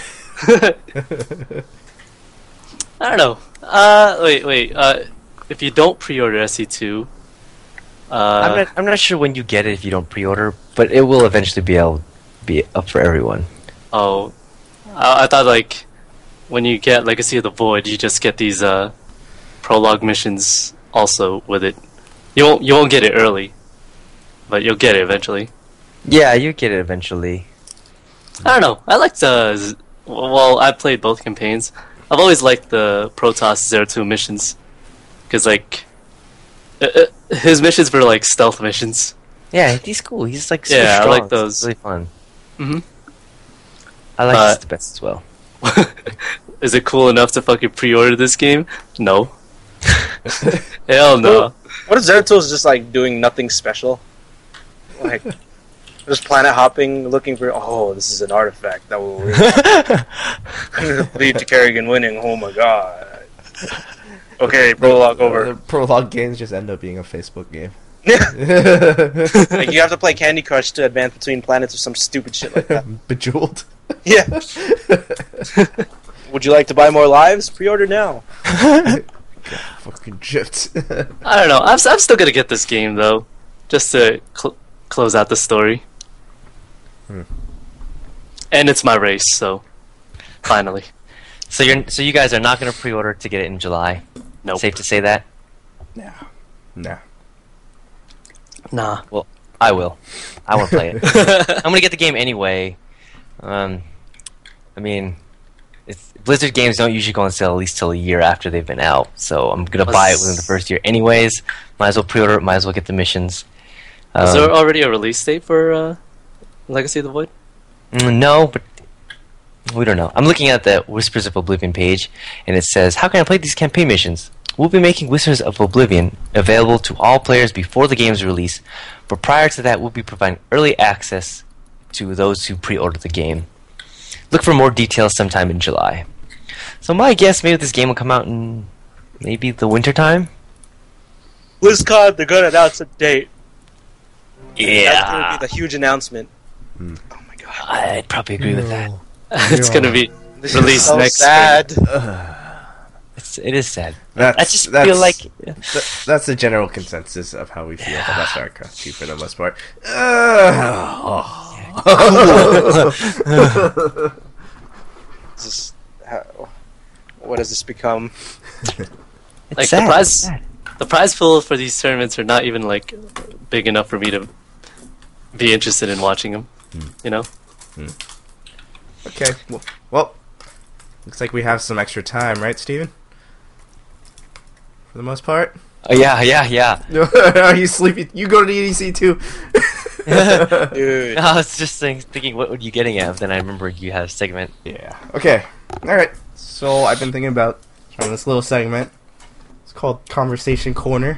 I don't know. Wait. If you don't pre-order SE2, I'm not sure when you get it if you don't pre-order, but it will eventually be up for everyone. oh, I thought like when you get Legacy of the Void, you just get these prologue missions also with it. You won't get it early, but you'll get it eventually. Yeah, you get it eventually. I don't know. I liked well, I played both campaigns. I've always liked the Protoss 02 missions because like his missions were like stealth missions. Yeah, he's cool. He's like super Yeah, I strong. like It's those. really fun. Mhm. I like this the best as well. Is it cool enough to fucking pre-order this game? No. Hell no. What if Zeratul just like doing nothing special? Like just planet hopping, looking for this is an artifact that will lead to Kerrigan winning. Oh my god. Okay, prologue over. The prologue games just end up being a Facebook game. Like you have to play Candy Crush to advance between planets or some stupid shit like that. Bejeweled. Yeah. Would you like to buy more lives? Pre-order now. Fucking gypped. I don't know. I'm still gonna get this game though, just to close out the story. And it's my race, so finally. So you guys are not going to pre-order to get it in July. Nope. Safe to say that? Nah. Nah. Well, I will. I want to play it. I'm going to get the game anyway. I mean, Blizzard games don't usually go on sale at least till a year after they've been out, so I'm going to buy it within the first year anyways. Might as well pre-order it, might as well get the missions. Is there already a release date for Legacy of the Void? No, but we don't know. I'm looking at the Whispers of Oblivion page, and it says, how can I play these campaign missions? We'll be making Whispers of Oblivion available to all players before the game's release, but prior to that, we'll be providing early access to those who pre-order the game. Look for more details sometime in July. So my guess, maybe this game will come out in maybe the winter time? BlizzCon, they're gonna announce a date. That's Yeah, gonna be the huge announcement. Oh my god. I'd probably agree with that. It's gonna be This released is so next sad. It is sad. That's, I just feel like... that's the general consensus of how we feel about StarCraft 2 for the most part. What has this become? It's Like, sad. the prize- it's sad. The prize pool for these tournaments are not even like big enough for me to be interested in watching them. You know? Okay, well, looks like we have some extra time, right, Steven? For the most part? Oh, yeah. Are you sleepy? You go to the EDC too. Dude. I was just thinking, what were you getting at? Then I remember you had a segment. Yeah. Okay. Alright. So I've been thinking about trying this little segment. It's called Conversation Corner.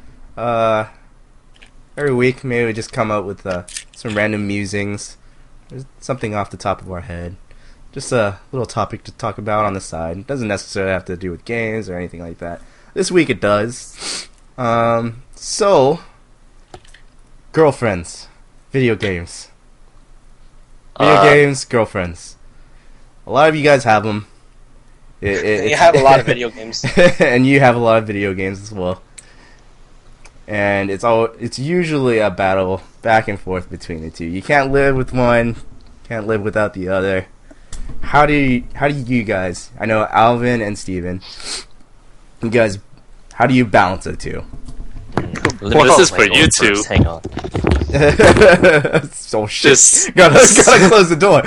Every week, maybe we just come up with some random musings. There's something off the top of our head. Just a little topic to talk about on the side. It doesn't necessarily have to do with games or anything like that. This week it does. So, girlfriends. Video games. Video games, girlfriends. A lot of you guys have them. You have a lot of video games. And you have a lot of video games as well. and it's usually a battle back and forth between the two. You can't live with one, can't live without the other. How do you guys? I know Alvin and Steven, you guys, how do you balance the two? This is for you two. Hang on. So shit. Just Gotta close the door.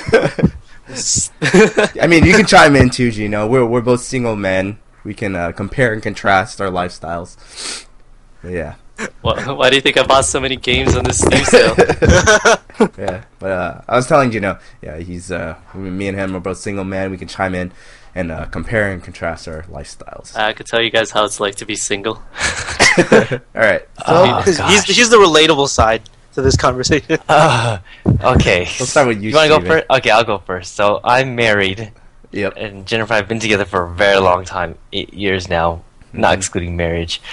I mean, you can chime in too, Gino. We're both single men. We can compare and contrast our lifestyles. But yeah. Why do you think I bought so many games on this Steam sale? Yeah, but I was telling Gino, yeah, he's me and him are both single men. We can chime in and compare and contrast our lifestyles. I could tell you guys how it's like to be single. All right. So Oh, He's the relatable side to this conversation. Okay. we'll start with you. You want to go Steven. first? Okay, I'll go first. So I'm married, Yep. and Jennifer and I have been together for a very long time, 8 years now, not excluding marriage.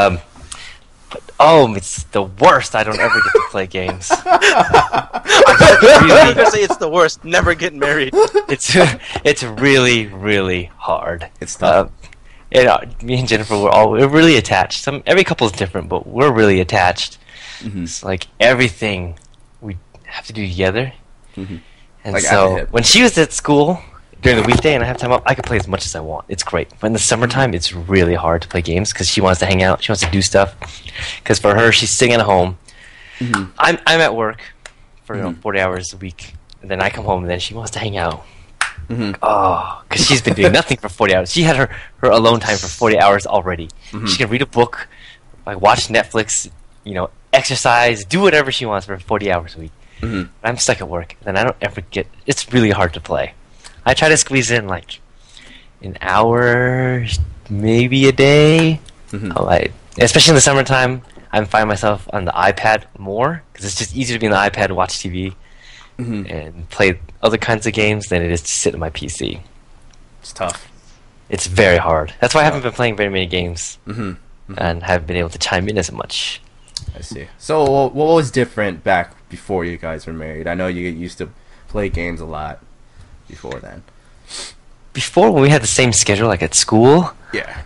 But it's the worst. I don't ever get to play games. I'm gonna say it's the worst. Never get married. It's really, really hard. It's tough. Me and Jennifer we're really attached. Every couple is different, but we're really attached. Mhm. It's like everything we have to do together. Mhm. And Like at the so hip. when she was at school during the weekday and I have time off, I could play as much as I want. It's great. But in the summertime, it's really hard to play games because she wants to hang out. She wants to do stuff. Because for her, she's sitting at home. Mhm. I'm at work for Mhm. 40 hours a week, and then I come home and then she wants to hang out. Mhm. Oh, because she's been doing nothing for 40 hours. She had her alone time for 40 hours already. Mhm. She can read a book, like watch Netflix, exercise, do whatever she wants for 40 hours a week. Mhm. I'm stuck at work, and I don't ever get. It's really hard to play. I try to squeeze in like an hour, maybe a day. Mhm. Especially in the summertime, I find myself on the iPad more because it's just easier to be on the iPad and watch TV Mhm. and play other kinds of games than it is to sit on my PC. It's tough. It's very hard. That's why I haven't been playing very many games Mhm. and haven't been able to chime in as much. I see. So what was different back before you guys were married? I know you used to play games a lot before then. Before, when we had the same schedule, like at school, Yeah.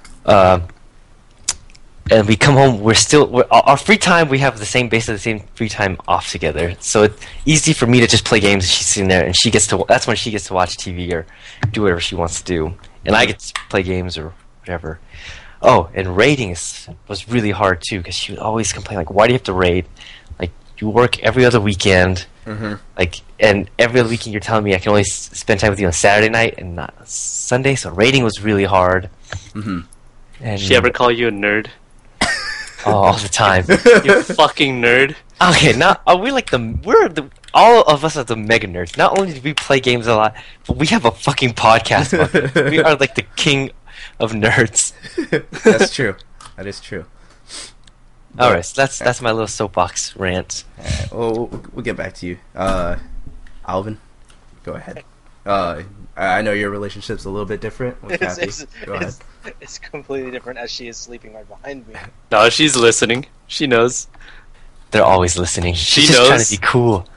and we come home, our free time, we have basically the same free time off together. So it's easy for me to just play games and she's sitting there and that's when she gets to watch TV or do whatever she wants to do. And I get to play games or whatever. Oh, and raiding was really hard too because she would always complain, like, why do you have to raid? Like, you work every other weekend. Mm-hmm. Like, and every other weekend you're telling me I can only spend time with you on Saturday night and not Sunday, so raiding was really hard. Mm-hmm. And She ever call you a nerd? all the time. You fucking nerd. Okay, now all of us are the mega nerds. Not only do we play games a lot, but we have a fucking podcast about it. We are like the king of nerds. That's true. That is true. All right, so that's my little soapbox rant. Alright, well, we'll get back to you. Alvin, go ahead. I know your relationship's a little bit different with Kathy. Go ahead. It's completely different as she is sleeping right behind me. No, she's listening. She knows. They're always listening. She She's just trying knows. to be cool.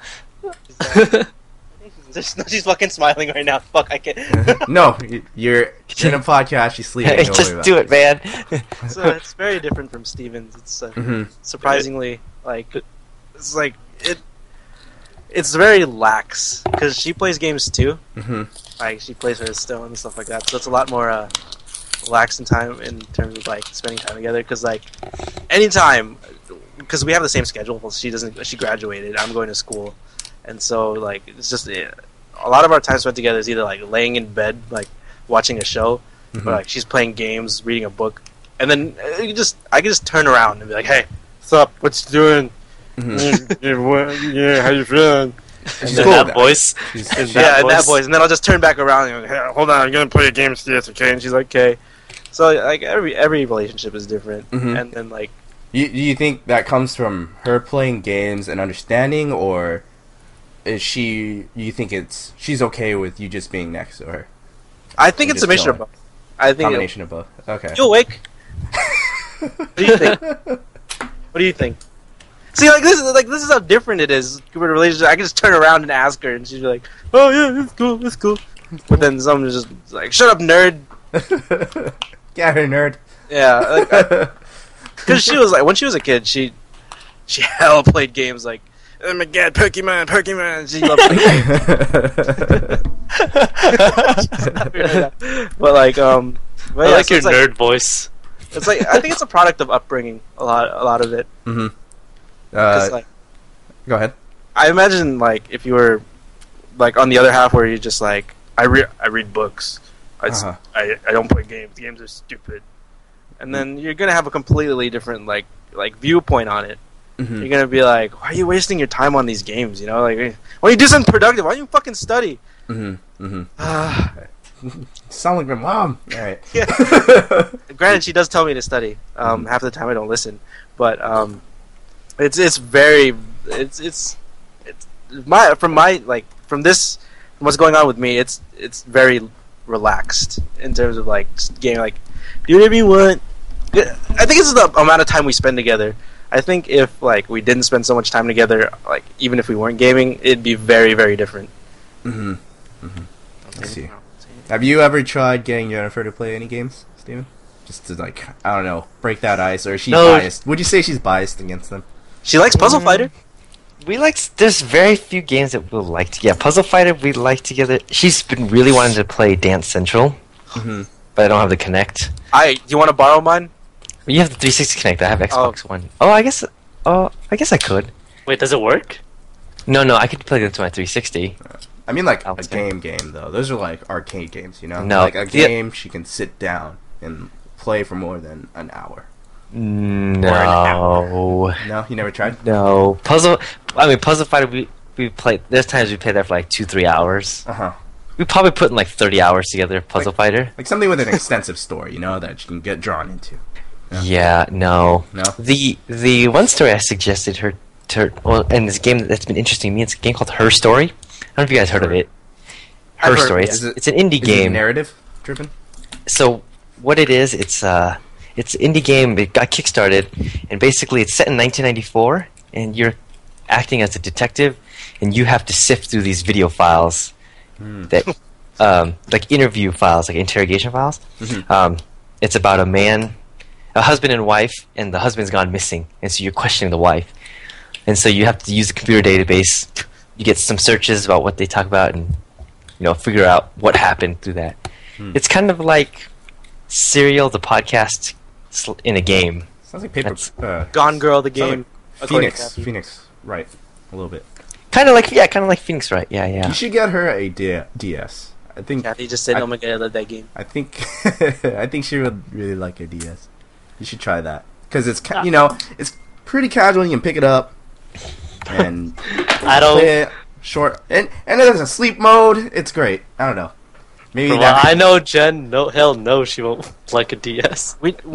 She's fucking smiling right now. Fuck, I can't. No, you're in a podcast. She's sleeping. Don't worry Just about do it, man. So it's very different from Steven's. It's Mhm. surprisingly it's like it's very lax because she plays games too. Mm-hmm. Like she plays Hearthstone and stuff like that. So it's a lot more lax in time in terms of like spending time together. Because like anytime, because we have the same schedule. Well, she doesn't. She graduated. I'm going to school, and so like it's just a lot of our time spent together is either like laying in bed, like watching a show, or like she's playing games, reading a book, and then I can just turn around and be like, "Hey, what's up? What you doing? Yeah, how you feeling?" In cool. that voice. In that voice, and then I'll just turn back around and go, hey, hold on, I'm gonna play a game with this, okay? And she's like, okay. So like every relationship is different, Mhm. and then like You think that comes from her playing games and understanding, or is she? You think she's okay with you just being next to her? I think I'm it's a just mixture of going. both. I think Combination of both. Okay. you awake. What do you think? What do you think? See, this is how different it is with a relationship. I can just turn around and ask her, and she'd be like, "Oh yeah, it's cool." But then someone's just like, "Shut up, nerd." Get her, nerd. Yeah, Because she was like, when she was a kid, she hella played games like, oh my god, Pokemon. She loved playing. But like, but I yeah, like so your it's like, nerd voice. it's like I think it's a product of upbringing. A lot of it. Mm-hmm. 'Cause, like, Go ahead. I imagine like if you were like on the other half where you're just like I read books. Uh-huh. I don't play games. Games are stupid. And then you're gonna have a completely different like viewpoint on it. Mm-hmm. You're gonna be like, why are you wasting your time on these games? You know, like why don't you do something productive? Why don't you fucking study? Mm-hmm. Mm-hmm. Ah, Sound like my mom. All right. yeah. Granted, she does tell me to study. Half the time I don't listen, but it's from what's going on with me. It's very relaxed in terms of like game, like do whatever you want. I think it's the amount of time we spend together. I think if like we didn't spend so much time together, like even if we weren't gaming, it'd be very, very different. Mm-hmm. Mm-hmm. I see. Have you ever tried getting Jennifer to play any games, Steven? Just to like, I don't know, break that ice, or is she No. biased? Would you say she's biased against them? She likes Puzzle Fighter. There's very few games that we'll like to. Yeah, Puzzle Fighter we like together. She's been really wanting to play Dance Central, Mm-hmm. but I don't have the Connect. Do you want to borrow mine? You have the 360 Connect. I have Xbox One. Oh, I guess I could. Wait, does it work? No, I could play them to my 360. I mean, like I'll a say. game though. Those are like arcade games, you know. No. Like a Yeah. game she can sit down and play for more than an hour. No, No, you never tried. no. Puzzle Fighter. We played. There's times we played that for like 2-3 hours. Uh huh. We probably put in like 30 hours together. Puzzle Fighter. Like something with an extensive story, you know, that you can get drawn into. Yeah, no. No. The one story I suggested her to, well, and this game that's been interesting to me, it's a game called Her Story. I don't know if you guys heard of it. I've Her heard of Story. it, It's, yeah. it's an indie Is it game. narrative driven? So what it is, it's an indie game. It got kickstarted, and basically it's set in 1994, and you're acting as a detective, and you have to sift through these video files that, like interview files, like interrogation files. Mhm. It's about a husband and wife, and the husband's gone missing, and so you're questioning the wife, and so you have to use the computer database. You get some searches about what they talk about, and figure out what happened through that. It's kind of like Serial, the podcast, in a game. Sounds like paper. That's- Gone Girl, the sounds game. like according to Phoenix. Kathy. Phoenix. Right. A little bit. Kind of like Phoenix, right? Yeah. You should get her a DS. I think. Kathy just said, I- "Oh my god, I love that game." I think. I think she would really like a DS. You should try that because it's it's pretty casual. You can pick it up and I don't. play it short, and it has a sleep mode. It's great. I don't know. Maybe Well, that. I know Jen. No, hell no, she won't like a DS.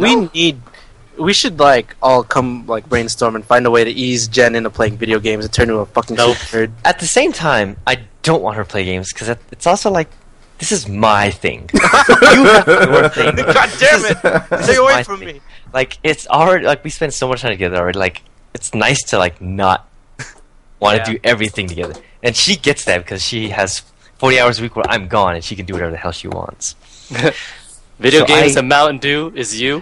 We should like all come like brainstorm and find a way to ease Jen into playing video games and turn into a fucking Nope. super nerd. At the same time, I don't want her to play games because it's also like this is my thing. You have your thing. God damn it! This Stay is away my from thing. me. Like it's already like we spend so much time together already. Like it's nice to like not want to Yeah. do everything together, and she gets that because she has 40 hours a week where I'm gone and she can do whatever the hell she wants. Video So games I- and Mountain Dew is you.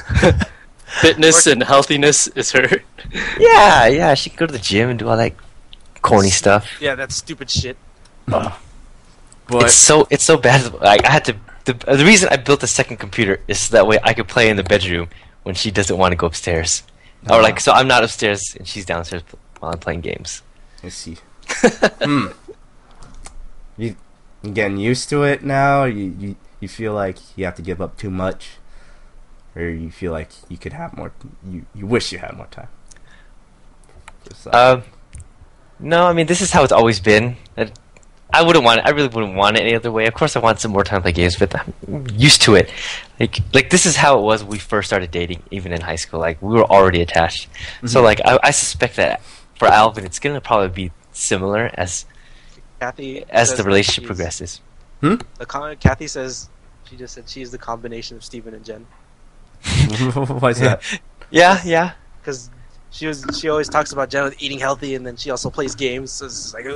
Fitness and healthiness is her. Yeah, she can go to the gym and do all that corny stuff. Yeah, that stupid shit. but It's so bad. Like I had to. The reason I built the second computer is so that way I could play in the bedroom when she doesn't want to go upstairs, or like so I'm not upstairs and she's downstairs while I'm playing games. let's see. You getting used to it now? You feel like you have to give up too much, or you feel like you could have more? You wish you had more time. Just, No, I mean this is how it's always been. I really wouldn't want it any other way. Of course, I want some more time to play games, but I'm used to it. Like this is how it was when we first started dating, even in high school. Like we were already attached. So like I suspect that for Alvin, it's gonna probably be similar as Kathy the says relationship she's- progresses. Kathy says she just said she's the combination of Steven and Jen Why is that? Yeah. because she always talks about Jen with eating healthy and then she also plays games. So it's just like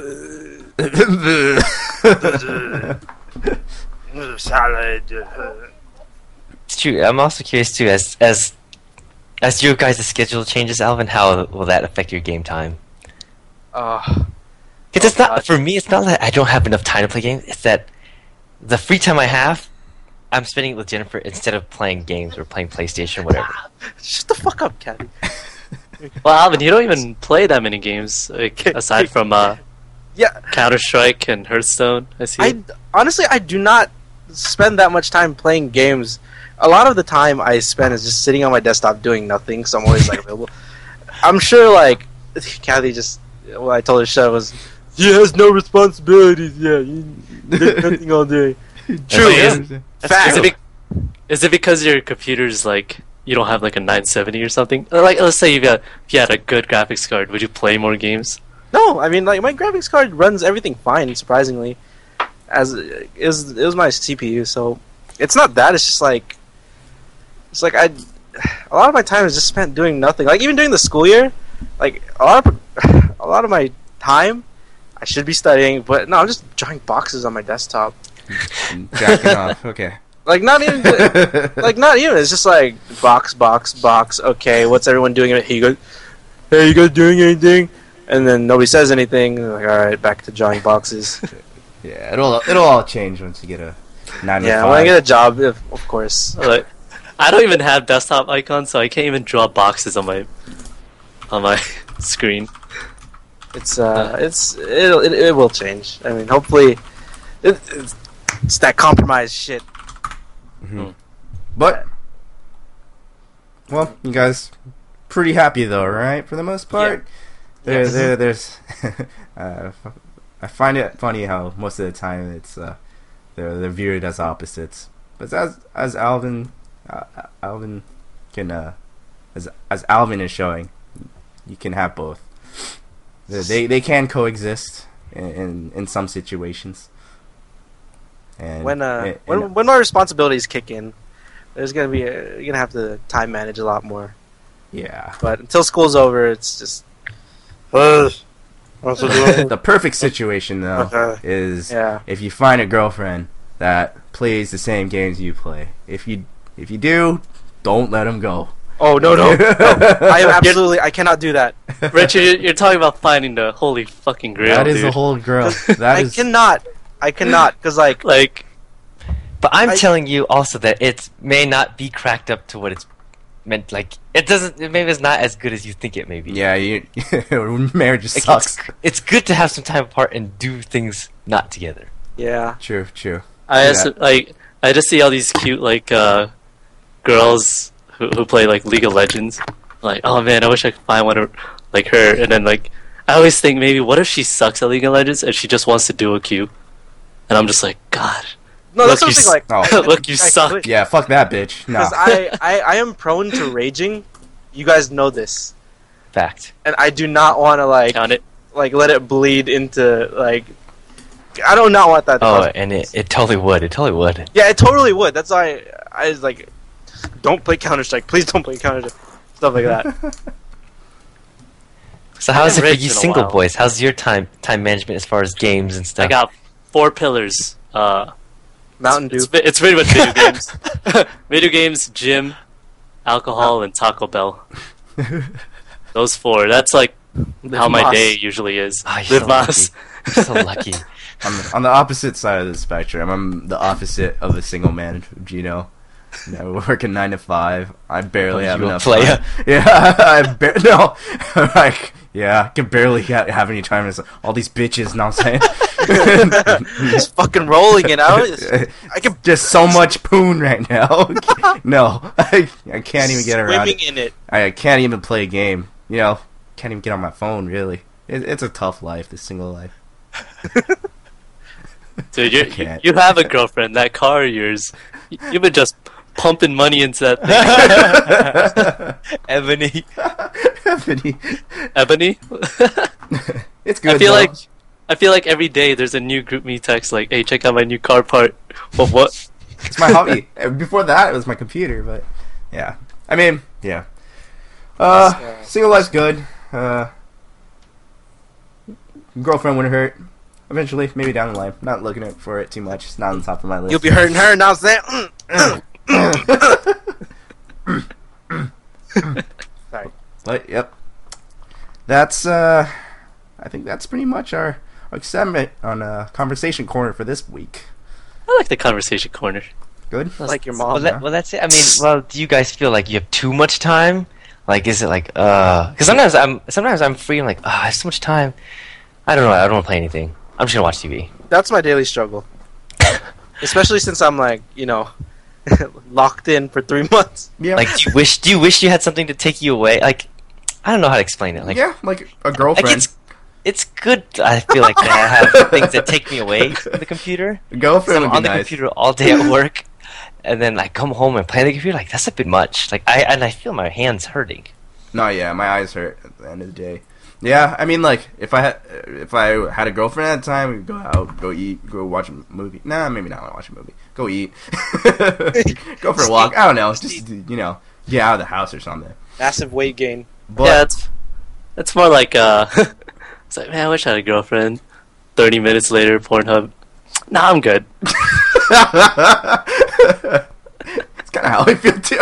salad. It's true. I'm also curious too, as As your guys' schedule changes, Alvin, how will that affect your game time? Uh, Because it's not God. for me. It's not that I don't have enough time to play games. It's that the free time I have, I'm spending it with Jennifer instead of playing games or playing PlayStation, whatever. Shut the fuck up, Kathy. Well, Alvin, you don't even play that many games, like, aside from Yeah, Counter-Strike and Hearthstone. I see. honestly I do not spend that much time playing games. A lot of the time I spend is just sitting on my desktop doing nothing. So I'm always like available. I'm sure like Kathy just what I told her she was. He has no responsibilities. Yeah, he did nothing all day. True. Is, Fact. is it because your computer's like you don't have like a 970 or something? Or, like, let's say if you had a good graphics card, would you play more games? No, I mean like my graphics card runs everything fine. Surprisingly, as it was my CPU, so it's not that. It's just like a lot of my time is just spent doing nothing. Like even during the school year, like a lot of my time I should be studying, but no, I'm just drawing boxes on my desktop. Jacking off. Okay. Like not even not even. It's just like box. Okay, what's everyone doing? He goes, hey, you guys doing anything? And then nobody says anything. Like, all right, back to drawing boxes. Yeah, it'll all change once you get a 9 to Yeah, 5. when I get a job, of course. Like, I don't even have desktop icons, so I can't even draw boxes on my screen. It will change. I mean, hopefully, it's that compromise shit. But, well, you guys pretty happy though, right? For the most part. Yes. There's I find it funny how most of the time it's they're viewed as opposites. But as Alvin can as Alvin is showing, you can have both. They can coexist in some situations. And When my responsibilities kick in, there's gonna be you're gonna have to time manage a lot more. yeah. But until school's over, it's just. The perfect situation though is Yeah. if you find a girlfriend that plays the same games you play. If you do, don't let them go. Oh no! I cannot do that. Richard, you're talking about finding the holy fucking grail, That is dude. the whole girl. That I is cannot because like Like, But I'm I- telling you also that it may not be cracked up to what it's meant. Like maybe it's not as good as you think it may be. yeah. Marriage just Like, sucks. it's good to have some time apart and do things not together. yeah. True. I Yeah. I just see all these cute like girls who play like League of Legends. Like, oh man, I wish I could find one like her. And then like, I always think maybe what if she sucks at League of Legends and she just wants to do a queue? And I'm just like, God, No, that's Look, something you like Oh. look, you suck. Yeah. Fuck that bitch. No. because I am prone to raging. You guys know this, Fact. and I do not want to Count it. like let it bleed into like. I do not want that. to Oh, cause- and it totally would. It totally would. Yeah, it totally would. That's why I was like, don't play Counter-Strike. Please don't play Counter-Strike. Stuff like that. So how I is it haven't for raged you in a single while. boys? How's your time management as far as games and stuff? I got 4 pillars. Mountain Dew. It's pretty much video games. Video games, gym, alcohol, and Taco Bell. Those 4. That's like how my Mas. day usually is. Ah, you're Live so Mas. You're so lucky. On the opposite side of the spectrum, I'm the opposite of a single man, Gino. You know, working 9 to 5. I barely Oh, have you a enough player? time. Yeah, no, like I can barely have any time. It's all these bitches. Know what I'm saying? Just fucking rolling it out. I can Just so much poon right now. No, I can't even get around swimming it. in it. I can't even play a game. You know, can't even get on my phone. Really, it's a tough life. This single life. Dude, can't. you have a girlfriend. That car of yours, you've been just pumping money into that thing. Ebony. Ebony? It's good. I feel like every day there's a new group me text like, hey, check out my new car part. Well, what? It's my hobby. Before that, it was my computer. But yeah, I mean, yeah. Single life's good. Girlfriend wouldn't hurt. Eventually, maybe down the line. Not looking for it too much. It's not on the top of my list. You'll be hurting her now, Sam. Sorry. But yep, that's I think that's pretty much our segment on Conversation Corner for this week. I like the conversation corner. Good. Like your Well, mom. well, that's it. I mean, well, do you guys feel like you have too much time? Like, is it like, because sometimes I'm free. I'm like, I have so much time. I don't know. I don't want to play anything. I'm just gonna watch TV. That's my daily struggle. Especially since I'm like, locked in for 3 months. Yeah. Like, do you wish you had something to take you away? Like, I don't know how to explain it. Like, yeah, like a like girlfriend. it's good. I feel like that I have things that take me away from the computer. A girlfriend I'm would on be the nice. computer all day at work, and then like come home and play on the computer. Like, that's a bit much. Like, I feel my hands hurting. No, yeah, my eyes hurt at the end of the day. Yeah, I mean, like if I had a girlfriend at the time, we'd go out, go eat, go watch a movie. Nah, maybe not watch a movie. Go eat, go for a walk. I don't know, just get out of the house or something. Massive weight gain. But Yeah, it's more like it's like, man, I wish I had a girlfriend. 30 minutes later, Pornhub. Nah, I'm good. it's kind of how I feel too.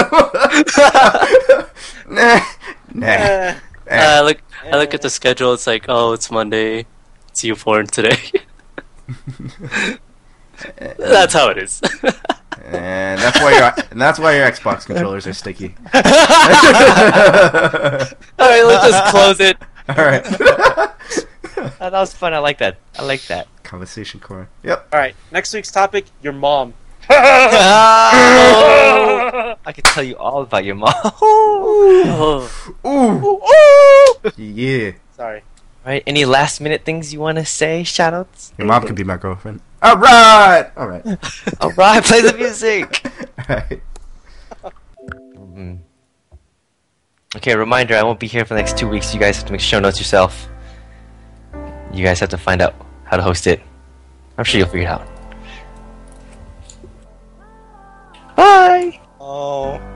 nah. I look at the schedule. It's like, oh, it's Monday. It's you porn today. That's how it is. And that's why your Xbox controllers are sticky. All right, let's just close it. All right. That was fun. I like that. I like that. Conversation Corner. Yep. All right, next week's topic: your mom. I can tell you all about your mom. Oh. Ooh. Yeah. Sorry. Right? Any last minute things you want to say? Shoutouts? Your mom can be my girlfriend. All right. All right. All right, play the music. All right. Okay, reminder: I won't be here for the next 2 weeks. You guys have to make show notes yourself. You guys have to find out how to host it. I'm sure you'll figure it out. Bye. Oh.